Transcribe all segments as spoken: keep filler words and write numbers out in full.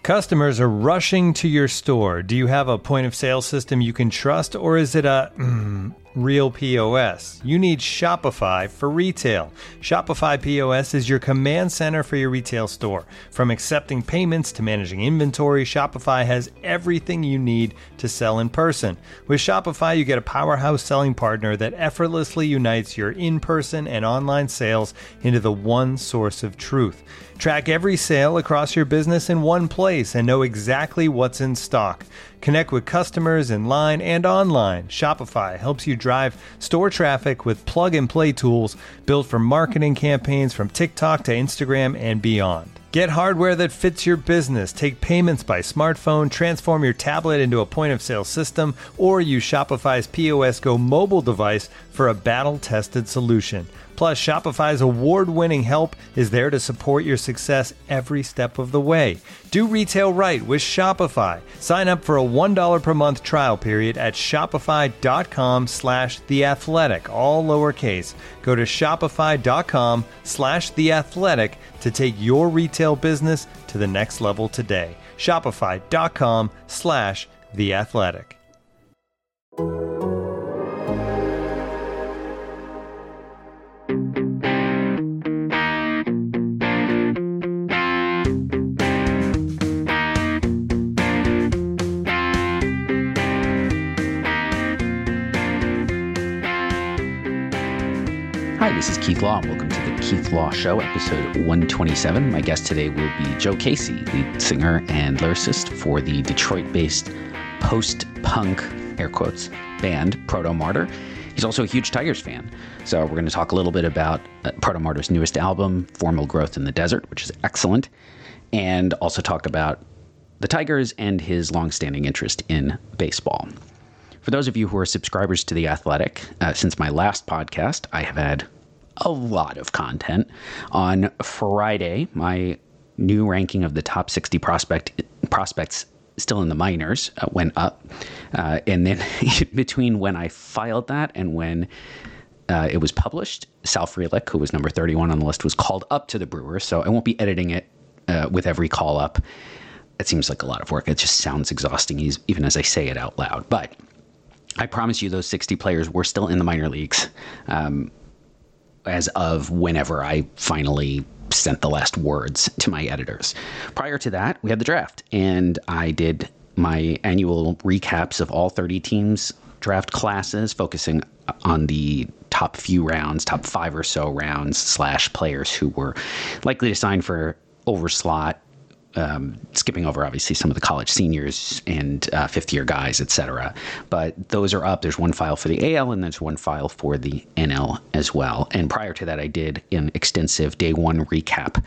Customers are rushing to your store. Do you have a point of sale system you can trust, or is it a mm, real P O S? You need Shopify for retail. Shopify P O S is your command center for your retail store. From accepting payments to managing inventory, Shopify has everything you need to sell in person. With Shopify, you get a powerhouse selling partner that effortlessly unites your in-person and online sales into the one source of truth. Track every sale across your business in one place and know exactly what's in stock. Connect with customers in line and online. Shopify helps you drive store traffic with plug-and-play tools built for marketing campaigns from TikTok to Instagram and beyond. Get hardware that fits your business. Take payments by smartphone, transform your tablet into a point-of-sale system, or use Shopify's P O S Go mobile device for a battle-tested solution. Plus, Shopify's award-winning help is there to support your success every step of the way. Do retail right with Shopify. Sign up for a one dollar per month trial period at shopify.com slash theathletic, all lowercase. Go to shopify.com slash theathletic to take your retail business to the next level today. Shopify.com slash theathletic. Hi, this is Keith Law, and welcome to the Keith Law Show, episode one twenty-seven. My guest today will be Joe Casey, lead singer and lyricist for the Detroit-based post-punk, air quotes, band Proto Martyr. He's also a huge Tigers fan. So we're going to talk a little bit about uh, Proto Martyr's newest album, Formal Growth in the Desert, which is excellent, and also talk about the Tigers and his longstanding interest in baseball. For those of you who are subscribers to The Athletic, uh, since my last podcast, I have had a lot of content. On Friday, my new ranking of the top sixty prospect prospects still in the minors uh, went up. Uh, and then between when I filed that and when uh, it was published, Sal Frelick, who was number thirty-one on the list, was called up to the Brewers. So I won't be editing it uh, with every call up. It seems like a lot of work. It just sounds exhausting, even as I say it out loud. But I promise you those sixty players were still in the minor leagues um, as of whenever I finally sent the last words to my editors. Prior to that, we had the draft, and I did my annual recaps of all thirty teams' draft classes, focusing on the top few rounds, top five or so rounds, slash players who were likely to sign for overslot, Um, skipping over, obviously, some of the college seniors and uh, fifth-year guys, et cetera. But those are up. There's one file for the A L, and there's one file for the N L as well. And prior to that, I did an extensive day one recap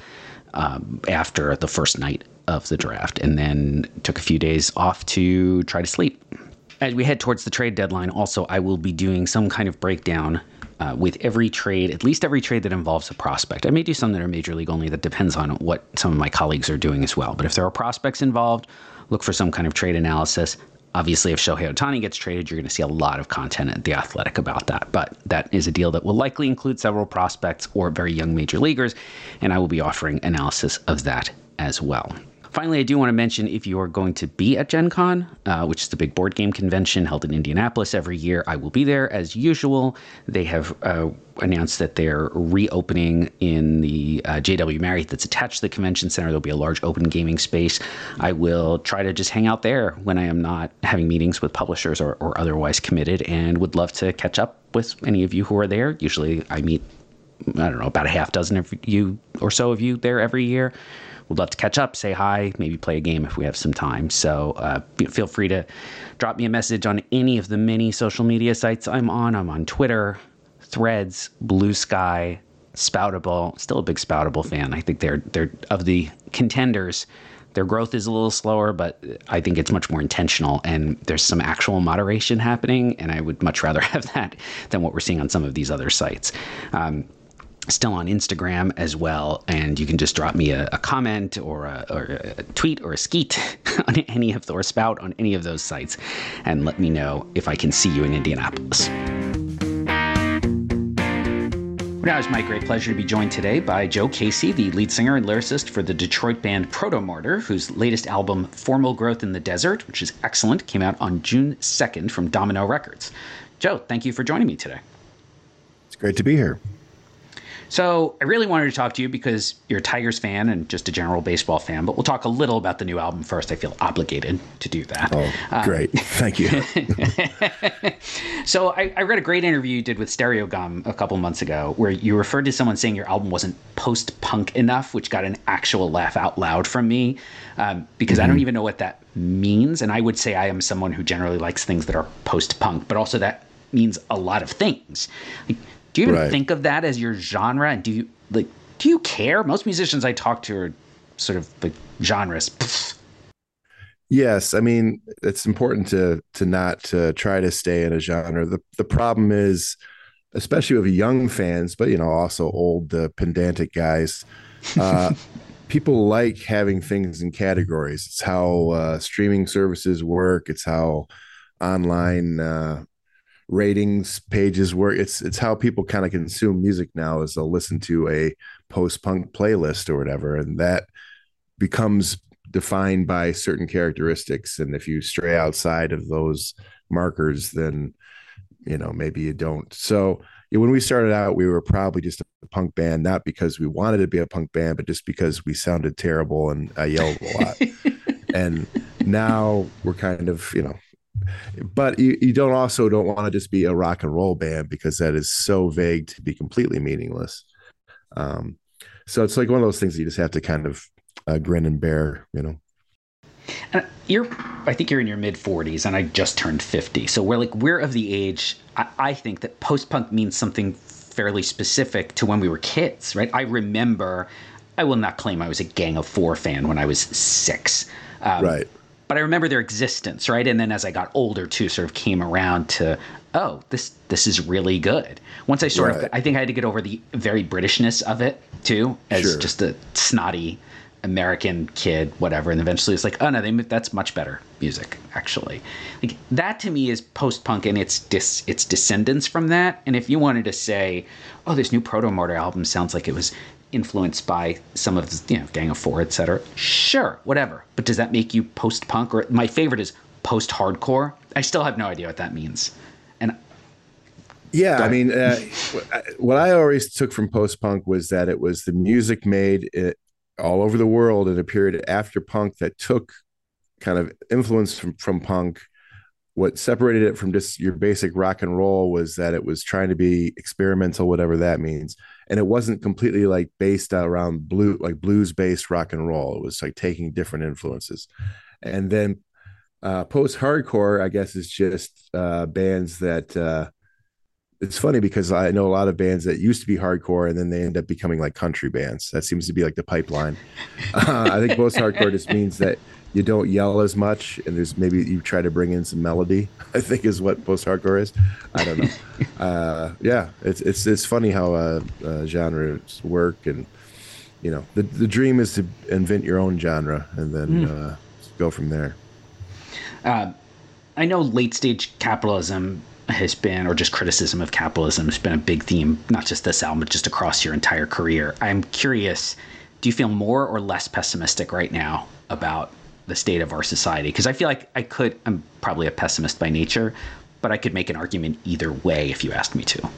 um, after the first night of the draft, and then took a few days off to try to sleep. As we head towards the trade deadline, also, I will be doing some kind of breakdown Uh, with every trade, at least every trade that involves a prospect. I may do some that are major league only. That depends on what some of my colleagues are doing as well. But if there are prospects involved, look for some kind of trade analysis. Obviously, if Shohei Ohtani gets traded, you're going to see a lot of content at The Athletic about that. But that is a deal that will likely include several prospects or very young major leaguers, and I will be offering analysis of that as well. Finally, I do want to mention, if you are going to be at Gen Con, uh, which is the big board game convention held in Indianapolis every year, I will be there as usual. They have uh, announced that they're reopening in the uh, J W Marriott that's attached to the convention center. There'll be a large open gaming space. I will try to just hang out there when I am not having meetings with publishers or, or otherwise committed, and would love to catch up with any of you who are there. Usually I meet, I don't know, about a half dozen of you or so of you there every year. Would love to catch up, say hi, maybe play a game if we have some time. So uh, feel free to drop me a message on any of the many social media sites I'm on. I'm on Twitter, Threads, Blue Sky, Spoutable. Still a big Spoutable fan. I think they're they're of the contenders. Their growth is a little slower, but I think it's much more intentional, and there's some actual moderation happening, and I would much rather have that than what we're seeing on some of these other sites. Um, Still on Instagram as well, and you can just drop me a, a comment or a, or a tweet or a skeet on any of the, or spout on any of those sites, and let me know if I can see you in Indianapolis. Now it's my great pleasure to be joined today by Joe Casey, the lead singer and lyricist for the Detroit band Protomartyr, whose latest album, Formal Growth in the Desert, which is excellent, came out on June second from Domino Records. Joe, thank you for joining me today. It's great to be here. So I really wanted to talk to you because you're a Tigers fan and just a general baseball fan, but we'll talk a little about the new album first. I feel obligated to do that. Oh, great. Um, Thank you. So I, I read a great interview you did with Stereogum a couple months ago where you referred to someone saying your album wasn't post-punk enough, which got an actual laugh out loud from me um, because mm-hmm. I don't even know what that means. And I would say I am someone who generally likes things that are post-punk, but also that means a lot of things. Like, do you even right. think of that as your genre? And do you like? Do you care? Most musicians I talk to are sort of like genres. Yes, I mean it's important to to not uh, try to stay in a genre. The the problem is, especially with young fans, but you know also old uh, pedantic guys. Uh, people like having things in categories. It's how uh, streaming services work. It's how online. Uh, ratings pages work. It's it's how people kind of consume music now is they'll listen to a post-punk playlist or whatever, and that becomes defined by certain characteristics. And if you stray outside of those markers, then you know maybe you don't. So yeah, when we started out, we were probably just a punk band, not because we wanted to be a punk band, but just because we sounded terrible and I yelled a lot. And now we're kind of, you know, but you, you don't also don't want to just be a rock and roll band because that is so vague to be completely meaningless. Um, so it's like one of those things that you just have to kind of uh, grin and bear, you know. And you're, I think you're in your mid forties, and I just turned fifty. So we're like we're of the age. I, I think that post punk means something fairly specific to when we were kids, right? I remember. I will not claim I was a Gang of Four fan when I was six. Um, right. But I remember their existence, right? And then as I got older, too, sort of came around to, oh, this this is really good. Once I sort right. of, I think I had to get over the very Britishness of it, too, as sure. just a snotty American kid, whatever. And eventually it's like, oh, no, they, that's much better music, actually. Like that, to me, is post-punk and its dis, its descendants from that. And if you wanted to say, oh, this new Protomartyr album sounds like it was influenced by some of the, you know, Gang of Four, et cetera. Sure, whatever. But does that make you post-punk? Or my favorite is post-hardcore. I still have no idea what that means. And yeah, I mean, uh, what I always took from post-punk was that it was the music made it all over the world in a period after punk that took kind of influence from, from punk. What separated it from just your basic rock and roll was that it was trying to be experimental, whatever that means. And it wasn't completely like based around blue, like blues based rock and roll. It was like taking different influences. And then uh, post hardcore, I guess, is just uh, bands that uh, it's funny because I know a lot of bands that used to be hardcore and then they end up becoming like country bands. That seems to be like the pipeline. Uh, I think post hardcore just means that you don't yell as much and there's maybe you try to bring in some melody, I think is what post-hardcore is. I don't know. uh, yeah, it's it's it's funny how uh, uh, genres work, and you know the the dream is to invent your own genre and then mm. uh, go from there. Uh, I know late-stage capitalism has been, or just criticism of capitalism has been a big theme, not just this album, but just across your entire career. I'm curious, do you feel more or less pessimistic right now about the state of our society? Because I feel like I could, I'm probably a pessimist by nature, but I could make an argument either way if you asked me to.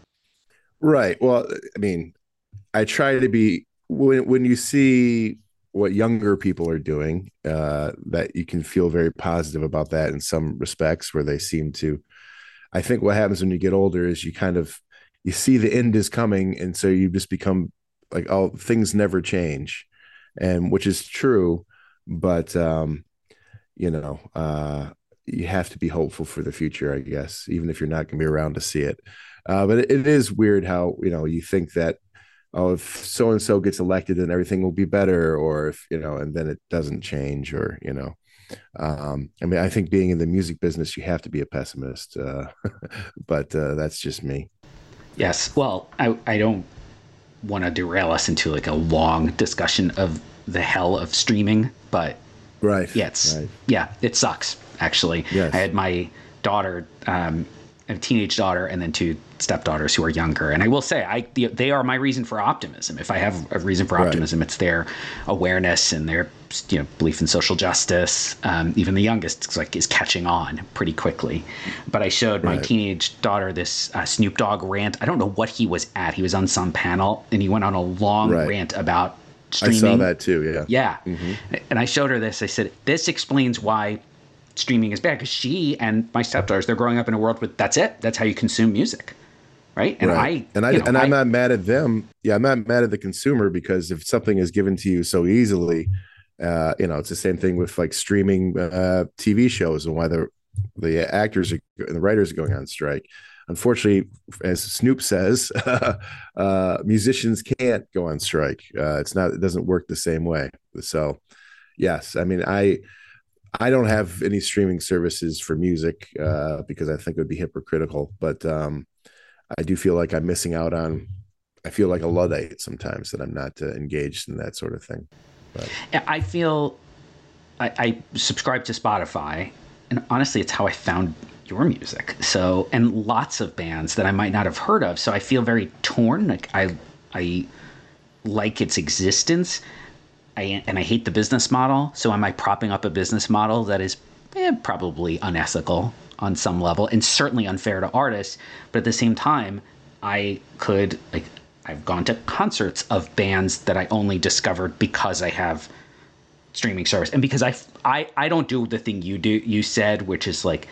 Right. Well, I mean, I try to be, when, when you see what younger people are doing, uh, that you can feel very positive about that in some respects where they seem to, I think what happens when you get older is you kind of, you see the end is coming. And so you just become like, oh, things never change. And which is true. But, um, you know, uh, you have to be hopeful for the future, I guess, even if you're not going to be around to see it. Uh, but it, it is weird how, you know, you think that, oh, if so-and-so gets elected, then everything will be better, or if, you know, and then it doesn't change, or, you know, um, I mean, I think being in the music business, you have to be a pessimist, uh, but uh, that's just me. Yes. Well, I, I don't want to derail us into like a long discussion of the hell of streaming, but right. Yeah, it's, right. yeah, it sucks actually. Yes. I had my daughter, um, a teenage daughter, and then two stepdaughters who are younger. And I will say, I they are my reason for optimism. If I have a reason for optimism, right. It's their awareness and their, you know, belief in social justice. Um, even the youngest is like is catching on pretty quickly. But I showed my right. teenage daughter this uh, Snoop Dogg rant. I don't know what he was at. He was on some panel and he went on a long right. rant about streaming. I saw that too. Yeah. Yeah. Mm-hmm. And I showed her this. I said, this explains why streaming is bad, because she and my stepdaughters, they're growing up in a world with that's it. That's how you consume music. Right. And right. I, and I, you know, and I'm I, not mad at them. Yeah. I'm not mad at the consumer, because if something is given to you so easily, uh, you know, it's the same thing with like streaming uh, T V shows and why the, the actors are, and the writers are going on strike. Unfortunately, as Snoop says, uh, musicians can't go on strike. Uh, it's not, it doesn't work the same way. So yes, I mean, I, I don't have any streaming services for music uh, because I think it would be hypocritical, but um, I do feel like I'm missing out on, I feel like a Luddite sometimes that I'm not uh, engaged in that sort of thing. But. I feel I, I subscribe to Spotify, and honestly, it's how I found your music. So, and lots of bands that I might not have heard of. So I feel very torn. Like I, I like its existence. I, and I hate the business model. So am I propping up a business model that is eh, probably unethical on some level and certainly unfair to artists? But at the same time, I could, like, I've gone to concerts of bands that I only discovered because I have streaming service. And because I, I, I don't do the thing you do, you said, which is like,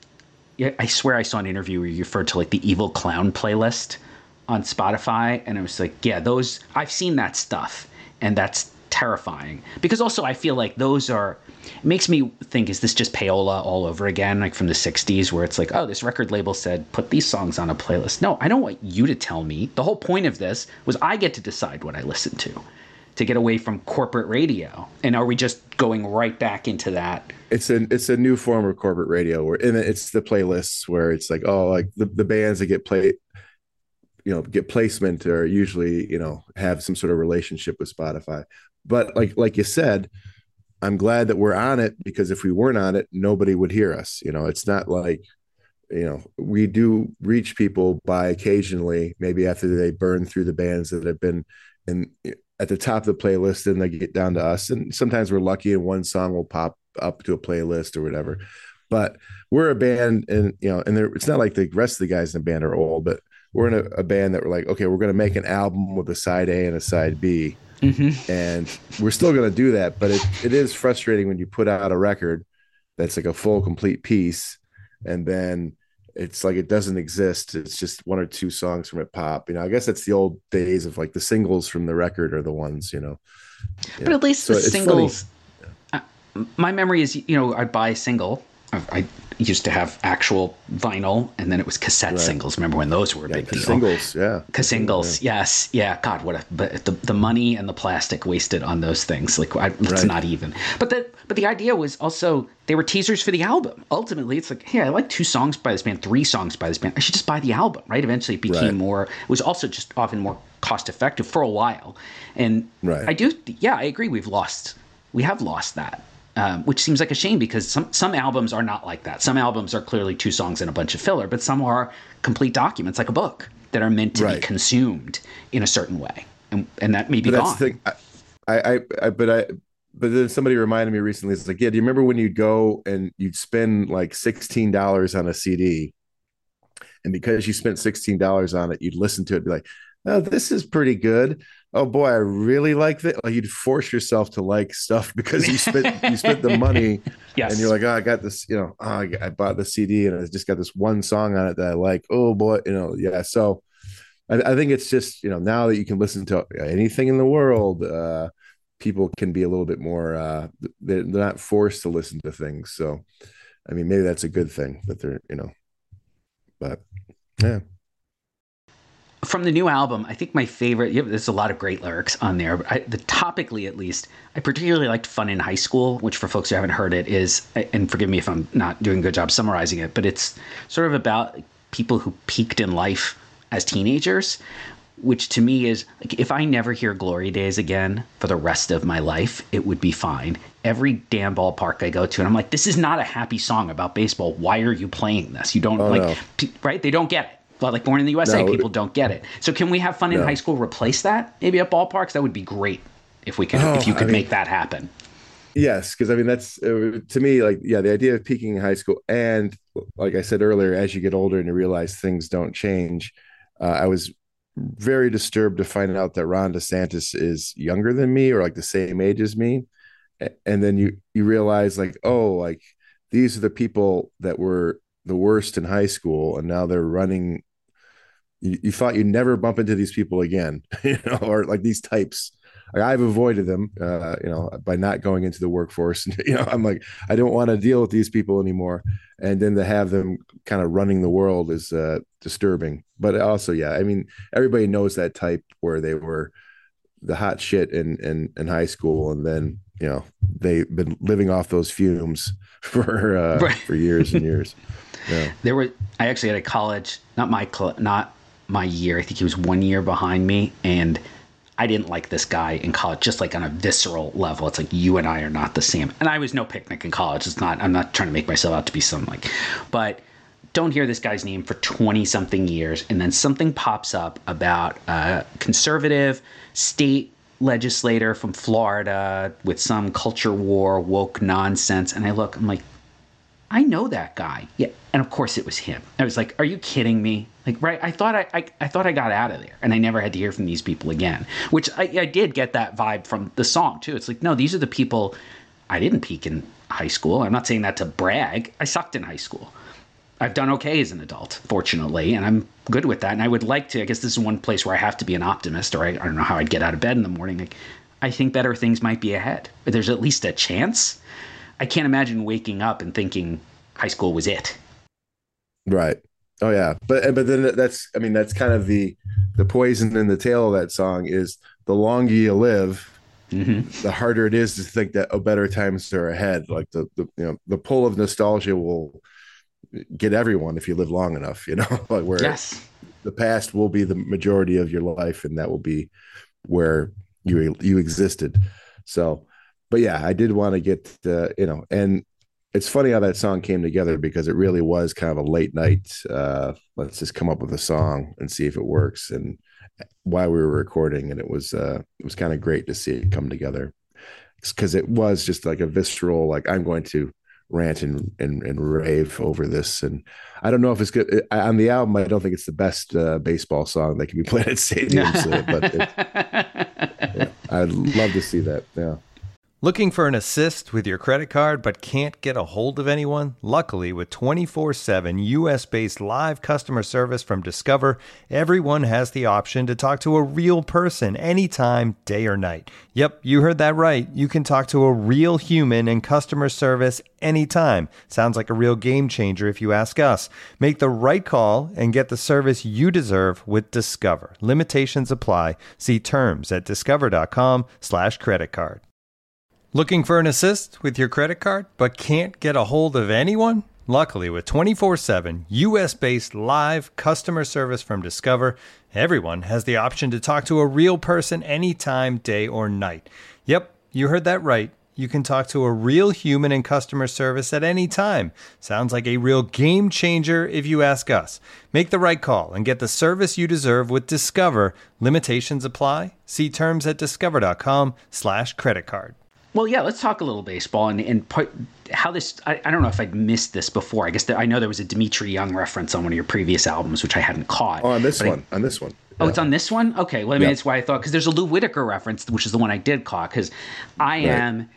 yeah, I swear I saw an interview where you referred to like the Evil Clown playlist on Spotify. And I was like, yeah, those, I've seen that stuff. And that's terrifying, because also I feel like those are, it makes me think, is this just payola all over again, like from the sixties, where it's like, oh, this record label said put these songs on a playlist. No, I don't want you to tell me. The whole point of this was I get to decide what I listen to to get away from corporate radio. And are we just going right back into that? It's a it's a new form of corporate radio, where and it's the playlists where it's like, oh, like the, the bands that get played, you know, get placement are usually, you know, have some sort of relationship with Spotify. But like like you said, I'm glad that we're on it, because if we weren't on it, nobody would hear us. You know, it's not like, you know, we do reach people by occasionally, maybe after they burn through the bands that have been in at the top of the playlist, and they get down to us. And sometimes we're lucky and one song will pop up to a playlist or whatever. But we're a band, and, you know, and it's not like the rest of the guys in the band are old, but we're in a, a band that we're like, okay, we're going to make an album with a side A and a side B. Mm-hmm. And we're still going to do that. But it, it is frustrating when you put out a record that's like a full, complete piece, and then it's like it doesn't exist. It's just one or two songs from it pop. You know, I guess that's the old days of like the singles from the record are the ones, you know. But yeah. At least so the singles, uh, my memory is, you know, I'd buy a single. I, I used to have actual vinyl, and then it was cassette right. singles. Remember when those were a yeah, big deal? Singles, yeah. Singles, yeah. yes. Yeah, God, what a, but the, the money and the plastic wasted on those things. Like, I, it's right. not even. But the, but the idea was also, they were teasers for the album. Ultimately, it's like, hey, I like two songs by this band, three songs by this band. I should just buy the album, right? Eventually it became right. more, it was also just often more cost effective for a while. And right. I do, yeah, I agree. We've lost, we have lost that. Um, which seems like a shame, because some, some albums are not like that. Some albums are clearly two songs and a bunch of filler, but some are complete documents, like a book, that are meant to right. be consumed in a certain way, and and that may be but gone. That's the thing. I, I, I, but I, but then somebody reminded me recently. It's like, yeah, do you remember when you'd go and you'd spend like sixteen dollars on a C D, and because you spent sixteen dollars on it, you'd listen to it, and be like, oh, this is pretty good. Oh boy, I really like that. Like, you'd force yourself to like stuff because you spent you spent the money, yes. and you're like, oh, I got this, you know, oh, I, I bought the C D and it's just got this one song on it that I like. Oh boy, you know, yeah. So I, I think it's just, you know, now that you can listen to anything in the world, uh, people can be a little bit more. Uh, they're, they're not forced to listen to things. So, I mean, maybe that's a good thing that they're, you know, but yeah. From the new album, I think my favorite, yeah, there's a lot of great lyrics on there, but I, the topically at least, I particularly liked Fun in High School, which for folks who haven't heard it is, and forgive me if I'm not doing a good job summarizing it, but it's sort of about people who peaked in life as teenagers, which to me is, like, if I never hear Glory Days again for the rest of my life, it would be fine. Every damn ballpark I go to, and I'm like, this is not a happy song about baseball. Why are you playing this? You don't, oh, like, no. p- right? They don't get it. But like Born in the U S A, No. people don't get it. So can we have Fun in No. High School replace that maybe at ballparks? That would be great if we could, Oh, if you could I mean- make that happen. Yes, because I mean that's uh, to me like yeah, the idea of peaking in high school, and like I said earlier, as you get older and you realize things don't change, uh, I was very disturbed to find out that Ron DeSantis is younger than me or like the same age as me, A- and then you you realize like oh like these are the people that were the worst in high school, and now they're running. You, you thought you'd never bump into these people again, you know, or like these types. Like I've avoided them, uh, you know, by not going into the workforce. You know, I'm like, I don't want to deal with these people anymore. And then to have them kind of running the world is uh, disturbing. But also, yeah, I mean, everybody knows that type where they were the hot shit in in, in high school, and then you know they've been living off those fumes for uh, Right. for years and years. Yeah. There were, I actually had a college, not my, cl- not my year. I think he was one year behind me. And I didn't like this guy in college, just like on a visceral level. It's like, you and I are not the same. And I was no picnic in college. It's not, I'm not trying to make myself out to be some like, but don't hear this guy's name for twenty something years. And then something pops up about a conservative state legislator from Florida with some culture war, woke nonsense. And I look, I'm like, I know that guy. Yeah. And of course it was him. I was like, are you kidding me? Like, right. I thought I, I, I thought I got out of there and I never had to hear from these people again, which I, I did get that vibe from the song too. It's like, no, these are the people. I didn't peak in high school. I'm not saying that to brag. I sucked in high school. I've done okay as an adult, fortunately, and I'm good with that. And I would like to, I guess this is one place where I have to be an optimist, or I, I don't know how I'd get out of bed in the morning. Like, I think better things might be ahead. But there's at least a chance. I can't imagine waking up and thinking high school was it. Right. Oh yeah. But but then that's I mean that's kind of the the poison in the tail of that song is the longer you live, Mm-hmm. the harder it is to think that oh better times are ahead. Like the, the you know the pull of nostalgia will get everyone if you live long enough, you know, like where Yes. the past will be the majority of your life and that will be where you you existed. So but yeah, I did want to get uh, you know, and it's funny how that song came together because it really was kind of a late night. Uh, let's just come up with a song and see if it works. And while we were recording, and it was uh, it was kind of great to see it come together because it was just like a visceral, like I'm going to rant and, and and rave over this. And I don't know if it's good on the album. I don't think it's the best uh, baseball song that can be played at stadiums, uh, but it, yeah, I'd love to see that. Yeah. Looking for an assist with your credit card but can't get a hold of anyone? Luckily, with twenty-four seven U S-based live customer service from Discover, everyone has the option to talk to a real person anytime, day or night. Yep, you heard that right. You can talk to a real human in customer service anytime. Sounds like a real game changer if you ask us. Make the right call and get the service you deserve with Discover. Limitations apply. See terms at discover.com slash credit card. Looking for an assist with your credit card, but can't get a hold of anyone? Luckily, with twenty-four seven U S-based live customer service from Discover, everyone has the option to talk to a real person anytime, day or night. Yep, you heard that right. You can talk to a real human in customer service at any time. Sounds like a real game changer if you ask us. Make the right call and get the service you deserve with Discover. Limitations apply. See terms at discover.com slash credit card. Well, yeah, let's talk a little baseball and, and put how this, I, I don't know if I'd missed this before. I guess there, I know there was a Dimitri Young reference on one of your previous albums, which I hadn't caught. Oh, on this but one, I, on this one. Oh, Yeah. it's on this one? Okay. Well, I mean, Yeah. that's why I thought, because there's a Lou Whitaker reference, which is the one I did caught, because I Right. am,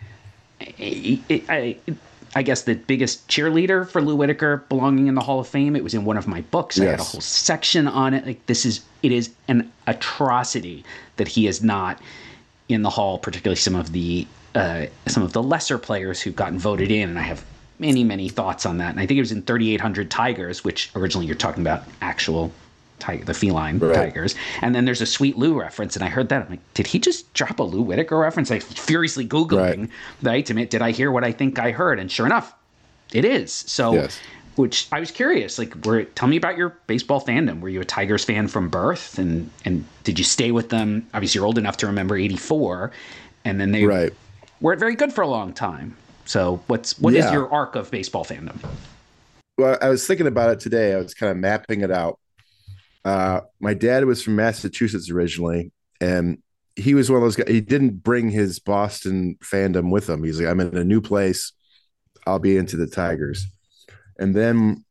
I, I, I guess, the biggest cheerleader for Lou Whitaker belonging in the Hall of Fame. It was in one of my books. I had a Yes. whole section on it. Like, this is, it is an atrocity that he is not in the Hall, particularly some of the, uh, some of the lesser players who've gotten voted in. And I have many, many thoughts on that. And I think it was in thirty-eight hundred Tigers, which originally you're talking about actual tiger, the feline Right. tigers. And then there's a Sweet Lou reference. And I heard that. I'm like, did he just drop a Lou Whitaker reference? Like furiously Googling, right? right to me, did I hear what I think I heard? And sure enough, it is. So, Yes. which I was curious, like, were, tell me about your baseball fandom. Were you a Tigers fan from birth? And, and did you stay with them? Obviously you're old enough to remember eighty-four, and then they Right. weren't very good for a long time. So what's, what is Yeah. your arc of baseball fandom? Well, I was thinking about it today. I was kind of mapping it out. Uh, my dad was from Massachusetts originally, and he was one of those guys. He didn't bring his Boston fandom with him. He's like, I'm in a new place. I'll be into the Tigers. And then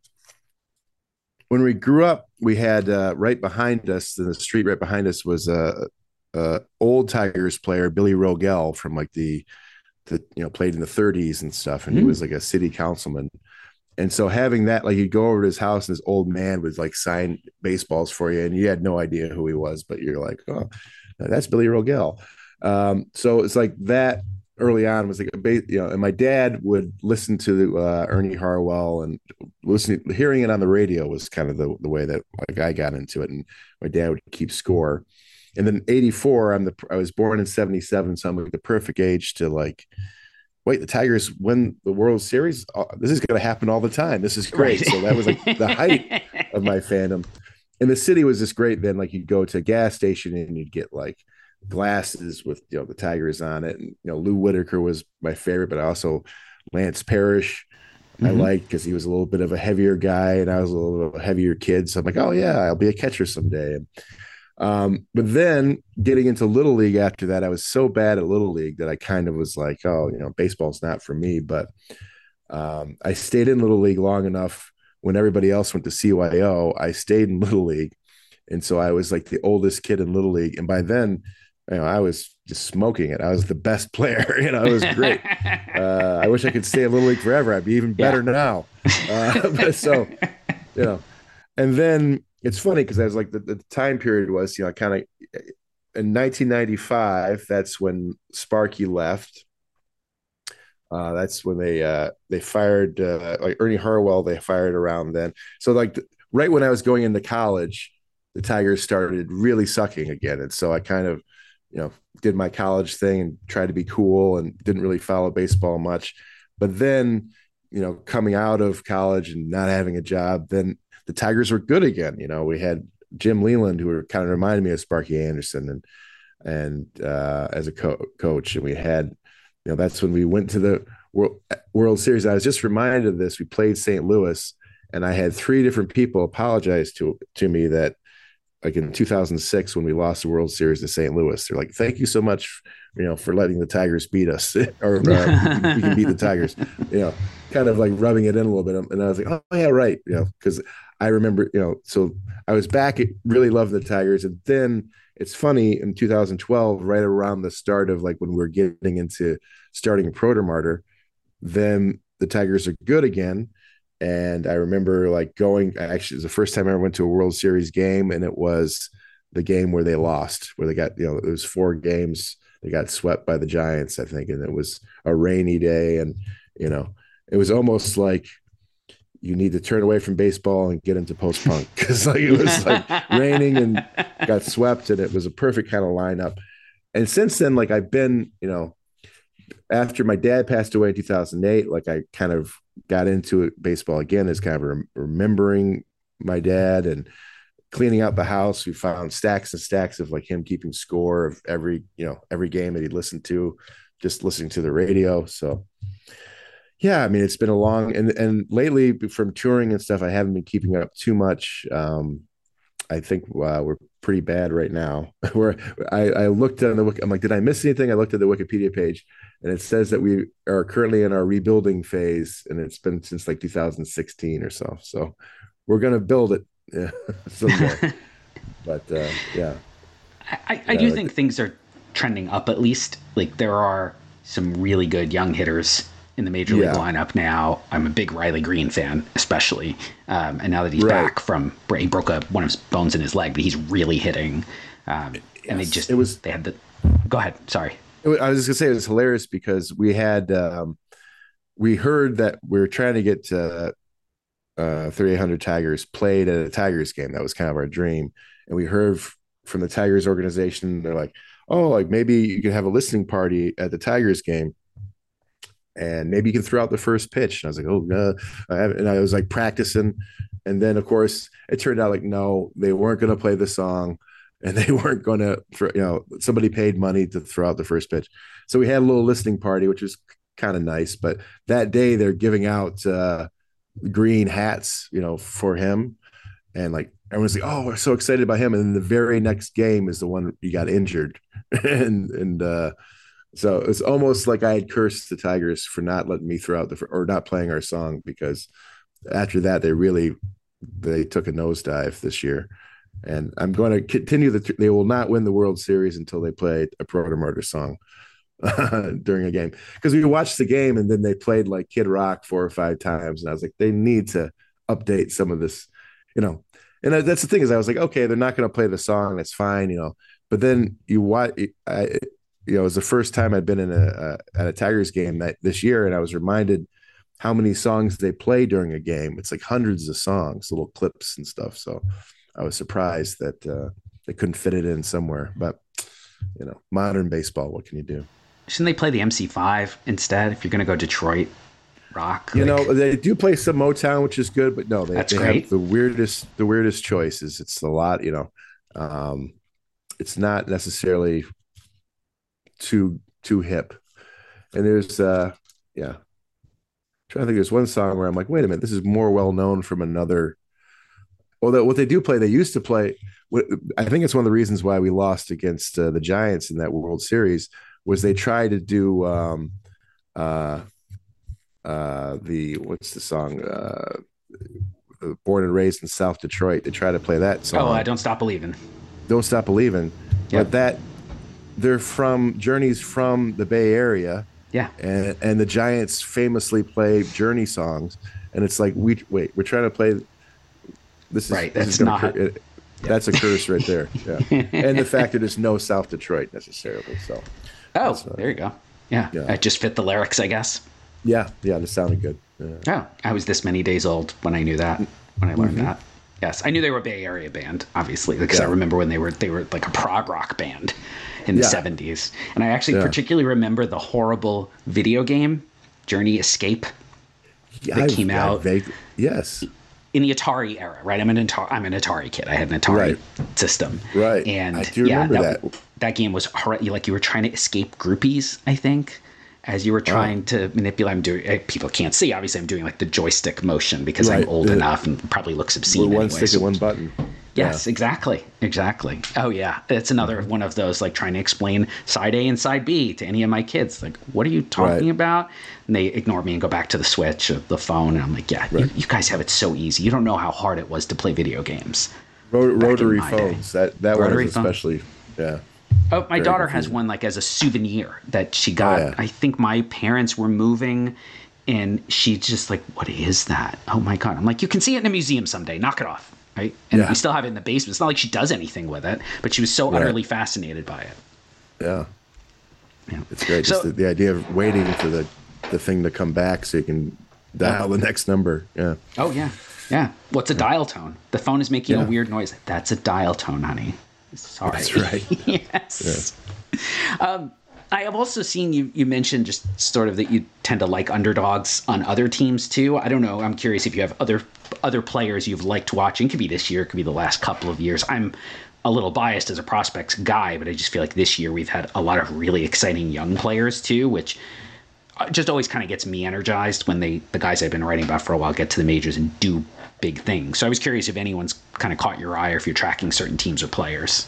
when we grew up, we had uh, right behind us, in the street right behind us, was a, a old Tigers player, Billy Rogel, from like the the you know played in the thirties and stuff, and mm. he was like a city councilman. And so having that, like, you'd go over to his house and this old man would like sign baseballs for you, and you had no idea who he was, but you're like, oh, that's Billy Rogel. Um, so it's like that early on was like a base, you know, and my dad would listen to uh, Ernie Harwell, and listening, hearing it on the radio was kind of the, the way that like I got into it. And my dad would keep score. And then eighty-four, I'm the, I was born in seventy-seven. So I'm like the perfect age to like, wait, the Tigers win the World Series. Oh, this is going to happen all the time. This is great. Right. So that was like the height of my fandom. And the city was just great. Then like you'd go to a gas station and you'd get like glasses with, you know, the Tigers on it. And, you know, Lou Whitaker was my favorite, but also Lance Parrish mm-hmm. I liked because he was a little bit of a heavier guy and I was a little bit of a heavier kid. So I'm like, oh yeah, I'll be a catcher someday. And, um, but then getting into Little League after that, I was so bad at Little League that I kind of was like, oh, you know, baseball's not for me. But um, I stayed in Little League long enough. When everybody else went to C Y O, I stayed in Little League. And so I was like the oldest kid in Little League. And by then, you know, I was just smoking it. I was the best player. You know, it was great. uh, I wish I could stay in Little League forever. I'd be even better yeah. now. Uh, but so, you know, and then it's funny because I was like, the, the time period was, you know, kind of in nineteen ninety-five, that's when Sparky left. Uh, that's when they uh, they fired uh, like Ernie Harwell. They fired around then. So like the, right when I was going into college, the Tigers started really sucking again, and so I kind of, you know, did my college thing and tried to be cool and didn't really follow baseball much. But then, you know, coming out of college and not having a job, then the Tigers were good again. You know, we had Jim Leland, who kind of reminded me of Sparky Anderson, and and uh, as a co- coach, and we had. You know, that's when we went to the World, World Series. I was just reminded of this. We played Saint Louis, and I had three different people apologize to to me that, like in two thousand six, when we lost the World Series to Saint Louis, they're like, "Thank you so much, you know, for letting the Tigers beat us, or uh, we can beat the Tigers." You know, kind of like rubbing it in a little bit. And I was like, "Oh yeah, right." You know, because I remember, you know, so I was back at really loving the Tigers, and then. It's funny in two thousand twelve, right around the start of like when we we're getting into starting Protomartyr, then the Tigers are good again. And I remember like going, actually, it was the first time I ever went to a World Series game. And it was the game where they lost, where they got, you know, it was four games. They got swept by the Giants, I think. And it was a rainy day. And, you know, it was almost like, you need to turn away from baseball and get into post-punk because like it was like raining and got swept, and it was a perfect kind of lineup. And since then, like I've been, you know, after my dad passed away in two thousand eight, like I kind of got into it, baseball again, as kind of rem- remembering my dad and cleaning out the house. We found stacks and stacks of like him keeping score of every, you know, every game that he'd listened to, just listening to the radio. So yeah, I mean, it's been a long, and and lately from touring and stuff, I haven't been keeping up too much. Um, I think uh, we're pretty bad right now. Where I, I looked on the, I'm like, did I miss anything? I looked at the Wikipedia page, and it says that we are currently in our rebuilding phase, and it's been since like two thousand sixteen or so. So we're gonna build it yeah, someday. But uh, yeah, I, I, I do uh, think things are trending up. At least, like there are some really good young hitters in the major yeah. league lineup now. I'm a big Riley Green fan, especially. Um, and now that he's right. back from, he broke up one of his bones in his leg, but he's really hitting. Um, yes. And they just, it was, they had the, go ahead. Sorry. Was, I was just gonna say, it was hilarious because we had, um, we heard that we were trying to get to, uh, thirty-eight hundred Tigers played at a Tigers game. That was kind of our dream. And we heard f- from the Tigers organization, they're like, oh, like maybe you can have a listening party at the Tigers game. And maybe you can throw out the first pitch. And I was like, oh, no. And I was like practicing. And then, of course, it turned out like, no, they weren't going to play the song. And they weren't going to, you know, somebody paid money to throw out the first pitch. So we had a little listening party, which was kind of nice. But that day they're giving out uh, green hats, you know, for him. and like everyone's like, "Oh, we're so excited about him," and then the very next game is the one he got injured, and and uh, so it's almost like I had cursed the Tigers for not letting me throw out the or not playing our song, because after that they really they took a nosedive this year, and I'm going to continue the. They will not win the World Series until they play a Proto-Murder song uh, during a game, because we watched the game and then they played like Kid Rock four or five times, and I was like, they need to update some of this, you know. And that's the thing is, I was like, okay, they're not going to play the song, that's fine, you know. But then you watch, I, you know, it was the first time I'd been in a, a at a Tigers game that this year, and I was reminded how many songs they play during a game. It's like hundreds of songs, little clips and stuff. So I was surprised that uh, they couldn't fit it in somewhere. But you know, modern baseball, what can you do? Shouldn't they play the M C five instead if you're going to go Detroit rock? You like... know, they do play some Motown, which is good, but no, they, That's they great. have the weirdest, the weirdest choices. It's a lot, you know. Um, it's not necessarily too too hip. And there's, uh, yeah, I'm trying to think. There's one song where I'm like, wait a minute, this is more well known from another. Well, what they do play, they used to play. I think it's one of the reasons why we lost against uh, the Giants in that World Series was they tried to do. Um, uh, uh the what's the song uh Born and Raised in South Detroit. They try to play that song. Oh, I Don't Stop Believing. Don't Stop Believing. Yep. But that they're from Journey's from the Bay Area. Yeah. And and the Giants famously play Journey songs, and it's like, we wait, we're trying to play this is right. This That's is not cur- it, yeah. That's a curse right there. Yeah. And the fact that there's no South Detroit necessarily. So Oh, uh, there you go. Yeah. Yeah. It just fit the lyrics, I guess. Yeah, yeah, it sounded good. Yeah. Oh, I was this many days old when I knew that, when I learned Mm-hmm. that. Yes, I knew they were a Bay Area band, obviously, because Yeah. I remember when they were they were like a prog rock band in the Yeah. seventies. And I actually Yeah. particularly remember the horrible video game, Journey Escape, Yeah, that I've- came out- I vaguely- yes. in the Atari era, right? I'm an Atari, I'm an Atari kid. I had an Atari Right. system. Right. And I do yeah, remember that, that. that game was hor- like you were trying to escape groupies, I think, as you were trying to manipulate. I'm doing, eh, people can't see, obviously I'm doing like the joystick motion because Right. I'm old Uh, enough and probably look obscene One anyway. stick so- and one button. Yes, exactly. Exactly. Oh, yeah. It's another Mm-hmm. one of those, like trying to explain side A and side B to any of my kids. Like, what are you talking Right. about? And they ignore me and go back to the Switch or the phone. And I'm like, yeah, you, Right. you guys have it so easy. You don't know how hard it was to play video games. Ro- back in rotary my day. phones. That that Rotary one is phone. especially. Yeah. Oh, my Very daughter has confusing. one like as a souvenir that she got. Oh, yeah. I think my parents were moving and she's just like, what is that? Oh, my God. I'm like, you can see it in a museum someday. Knock it off. Right. And Yeah. we still have it in the basement. It's not like she does anything with it, but she was so Right. utterly fascinated by it. Yeah. Yeah. It's great. So- Just the, the idea of waiting for the, the thing to come back so you can dial the next number. Yeah. Oh, yeah. Yeah. What's a dial tone? The phone is making Yeah. a weird noise. That's a dial tone, honey. Sorry. That's right. Yes. Um, I have also seen you, you mentioned just sort of that you tend to like underdogs on other teams too. I don't know. I'm curious if you have other other players you've liked watching. It could be this year. It could be the last couple of years. I'm a little biased as a prospects guy, but I just feel like this year we've had a lot of really exciting young players too, which just always kind of gets me energized when they the guys I've been writing about for a while get to the majors and do big things. So I was curious if anyone's kind of caught your eye or if you're tracking certain teams or players.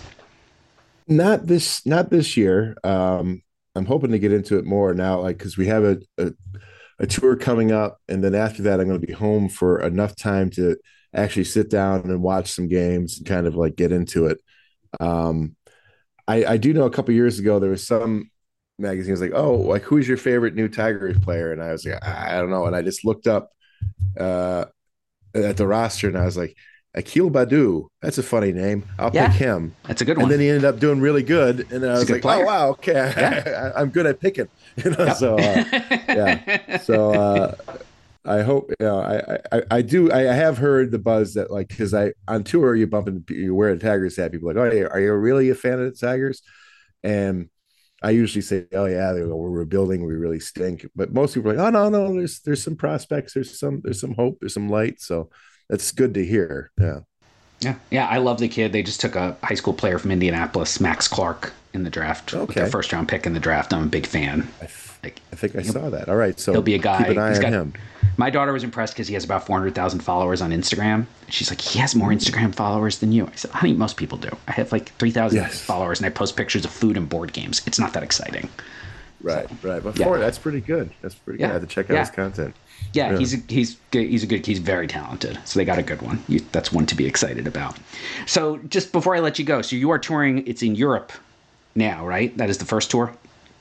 Not this, not this year. Um, I'm hoping to get into it more now, like, because we have a, a a tour coming up, and then after that, I'm going to be home for enough time to actually sit down and watch some games and kind of like get into it. Um, I, I do know a couple years ago there was some magazines like, oh, like who's your favorite new Tigers player? And I was like, I don't know, and I just looked up uh, at the roster, and I was like, Akil Badu, that's a funny name. I'll Yeah. pick him. That's a good one. And then he ended up doing really good, and I was a good like, player. "Oh wow, okay, Yeah. I, I'm good at picking." You know, so uh, yeah. So uh, I hope you know. I, I I do. I have heard the buzz that like because I on tour you bump into you wear a Tigers hat. People are like, "Oh, yeah, are you really a fan of the Tigers?" And I usually say, "Oh yeah, they go, we're rebuilding. We really stink." But most people are like, "Oh no, no, there's there's some prospects. There's some there's some hope. There's some light." So that's good to hear. Yeah. Yeah, yeah, I love the kid. They just took a high school player from Indianapolis, Max Clark, in the draft. With Okay. their first round pick in the draft. I'm a big fan. I, th- Like, I think I saw that. All right, so he'll be a guy. keep an eye He's on got him. My daughter was impressed because he has about four hundred thousand followers on Instagram. She's like, he has more Instagram followers than you. I said, honey, most people do. I have like three thousand yes. followers, and I post pictures of food and board games. It's not that exciting. Right, so, right. But yeah. that's pretty good. That's pretty yeah. good. I have to check out yeah. his content. Yeah, yeah, he's a, he's good. He's a good. He's very talented. So they got a good one. You, that's one to be excited about. So just before I let you go, so you are touring. It's in Europe now, right? That is the first tour.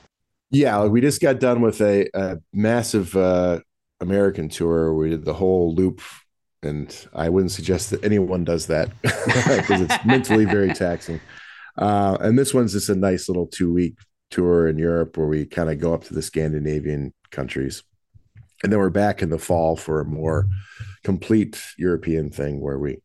Yeah, we just got done with a, a massive uh, American tour. We did the whole loop, and I wouldn't suggest that anyone does that because it's mentally very taxing. Uh, and this one's just a nice little two-week tour in Europe where we kind of go up to the Scandinavian countries. And then we're back in the fall for a more complete European thing where we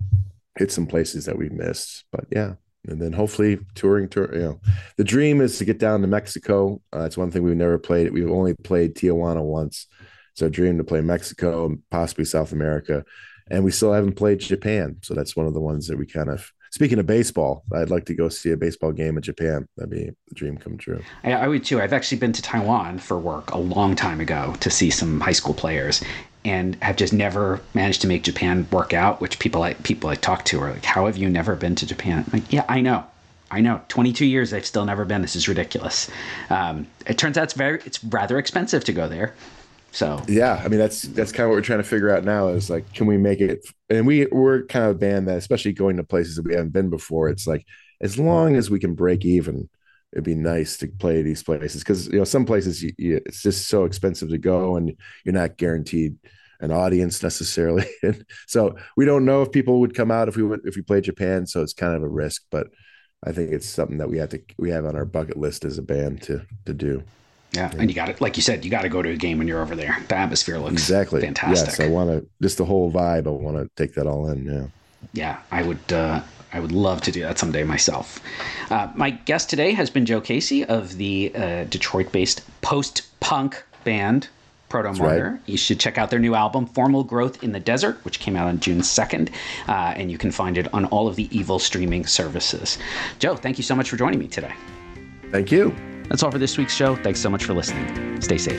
hit some places that we missed. But yeah, and then hopefully touring, tour, you know, the dream is to get down to Mexico. Uh, it's one thing we've never played. We've only played Tijuana once. So a dream to play Mexico and possibly South America. And we still haven't played Japan. So that's one of the ones that we kind of, speaking of baseball, I'd like to go see a baseball game in Japan. That'd be a dream come true. I, I would too. I've actually been to Taiwan for work a long time ago to see some high school players, and have just never managed to make Japan work out, which people I, people I talk to are like, how have you never been to Japan? I'm like, yeah, I know. I know. twenty-two years, I've still never been. This is ridiculous. Um, it turns out it's very, it's rather expensive to go there. So yeah, I mean that's that's kind of what we're trying to figure out now is like, can we make it? And we we're kind of a band that, especially going to places that we haven't been before, it's like as long as we can break even, it'd be nice to play these places because you know some places you, you, it's just so expensive to go and you're not guaranteed an audience necessarily. And so we don't know if people would come out if we would if we played Japan. So it's kind of a risk, but I think it's something that we have to we have on our bucket list as a band to to do. Yeah, and you got it. Like you said, you got to go to a game when you're over there. The atmosphere looks exactly fantastic. Yes, I want to just the whole vibe. I want to take that all in. Yeah, yeah, I would. Uh, I would love to do that someday myself. Uh, my guest today has been Joe Casey of the uh, Detroit-based post-punk band Proto Martyr. Right. You should check out their new album, Formal Growth in the Desert, which came out on June second, uh, and you can find it on all of the Evil streaming services. Joe, thank you so much for joining me today. Thank you. That's all for this week's show. Thanks so much for listening. Stay safe.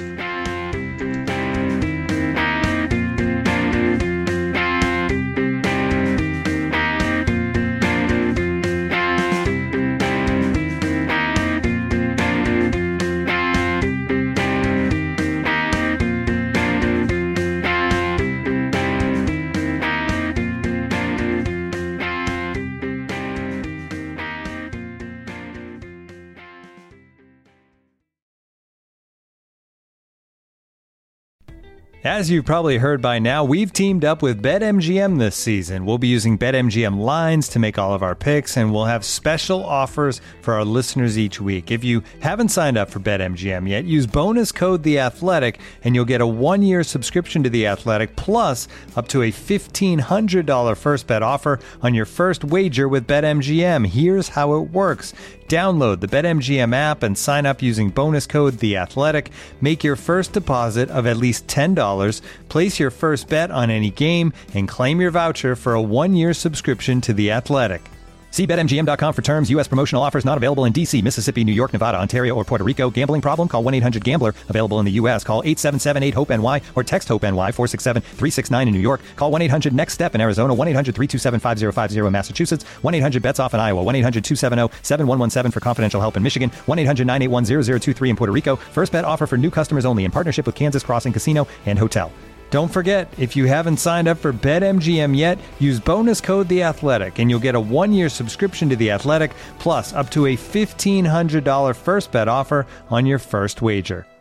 As you've probably heard by now, we've teamed up with BetMGM this season. We'll be using BetMGM lines to make all of our picks, and we'll have special offers for our listeners each week. If you haven't signed up for BetMGM yet, use bonus code The Athletic, and you'll get a one-year subscription to The Athletic, plus up to a fifteen hundred dollars first bet offer on your first wager with BetMGM. Here's how it works. Download the BetMGM app and sign up using bonus code The Athletic. Make your first deposit of at least ten dollars, place your first bet on any game, and claim your voucher for a one-year subscription to The Athletic. See Bet M G M dot com for terms. U S promotional offers not available in D C, Mississippi, New York, Nevada, Ontario, or Puerto Rico. Gambling problem? Call one eight hundred gambler. Available in the U S. Call eight seven seven eight hope N Y or text HOPE-NY four six seven three six nine in New York. Call one eight hundred next step in Arizona. one eight hundred three two seven five zero five zero in Massachusetts. one eight hundred bets off in Iowa. one eight hundred two seven zero seven one one seven for confidential help in Michigan. one eight hundred nine eight one zero zero two three in Puerto Rico. First bet offer for new customers only in partnership with Kansas Crossing Casino and Hotel. Don't forget, if you haven't signed up for BetMGM yet, use bonus code The Athletic, and you'll get a one-year subscription to The Athletic, plus up to a fifteen hundred dollars first bet offer on your first wager.